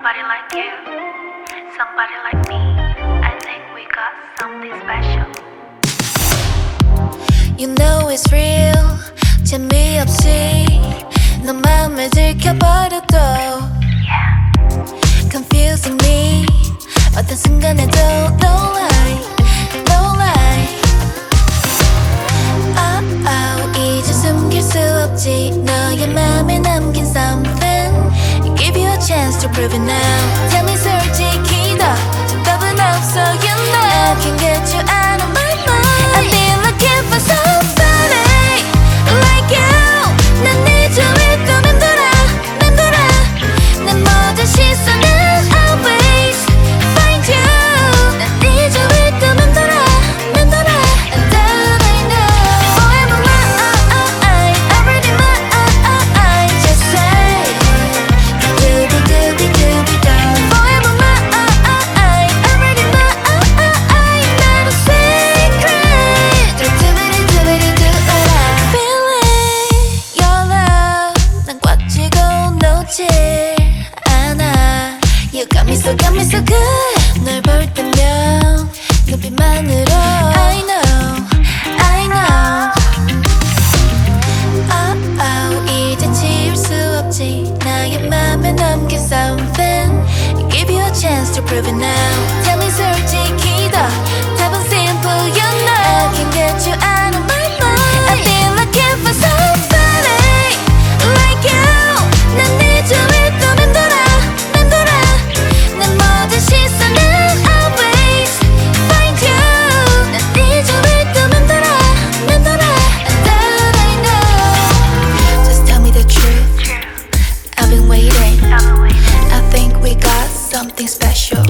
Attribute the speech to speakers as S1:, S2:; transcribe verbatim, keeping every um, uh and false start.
S1: Somebody like you, somebody like me. I think we got something special.
S2: You know it's real. 재미없이 너 맘을 들켜버려도 Confusing me. 어떤 순간에도 no lie, no lie. Oh oh 이제 숨길 수 없지. 너의 맘에 남긴 something. Give you a chance to prove it now. Tell me 솔직히 더 정답은 없어 you know. I can get you out of my mind. I've been looking for somebody like you. 난 네 주위를 또 맴돌아 맴돌아. 내 모든 시선은 always find you. 난 네 주위를 또 맴돌아 맴돌아. And that I know forever mine, already mine. Just say doobie doobie doobie down. Forever mine, already mine. Not a secret. doobie doobie doobie. Feeling your love. 난 꽉 쥐고 놓질 않아. You got me so got me so good. 널 볼 때면 눈빛만으로 I know, I know. Oh oh 이제 지울 수 없지. 나의 맘에 남긴 something. Give you a chance to prove it now. Tell me 솔직히 더 답은 simple you know. I can get you out of my mind. I've been looking for somebody like you. 난 네 주위를 또 맴돌아 맴돌아. 내 모든 시선은 always find you. 난 네 주위를 또 맴돌아 맴돌아. And that I know. Just tell me the truth.
S1: True,
S2: I've been waiting.
S1: I've been waiting.
S2: I think we got something special.